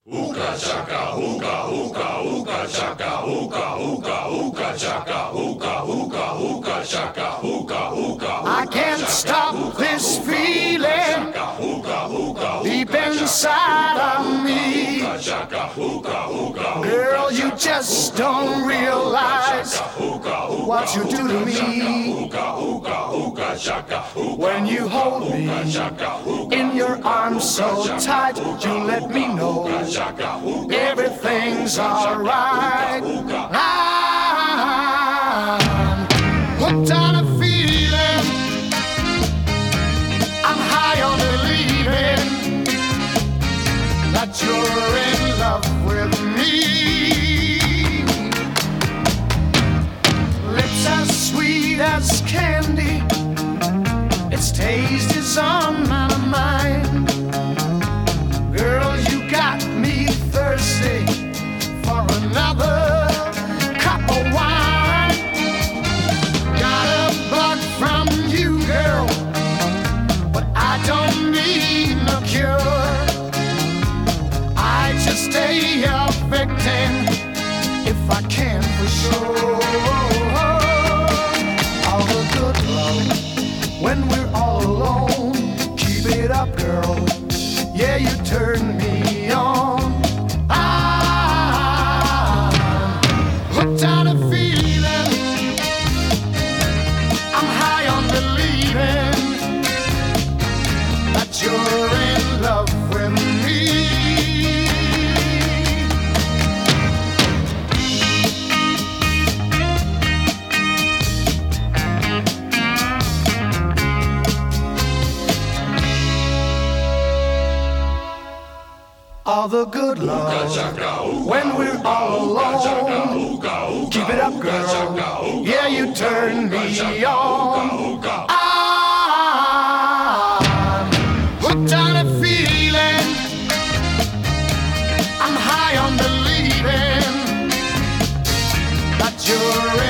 Hookah chaka, hookah, hookah, hookah chaka, hookah, hookah, hookah chaka, hookah, hookah, hookah chaka, hookah, hookah. I can't stop this feeling deep inside of me. Girl, you just don't realize what you do to me. When you hold me in your arms so tight, you let me know everything's alright. I'm hooked on a feeling, I'm high on believing that you're in love with me. Lips as sweet as candy, its taste is on my mind. Girl, you got me thirsty for another cup of wine. Got a bug from you, girl, but I don't need no cure. I just stay a victim if I can for sure. All the good love when we're all alone. Keep it up, girl. Yeah, you turn me on. I'm hooked on a feeling, I'm high on believing that you're in love with me. All the good love when we're all alone. Keep it up, girl. Yeah, you turn me on. I'm hooked on a feeling, I'm high on believing that you're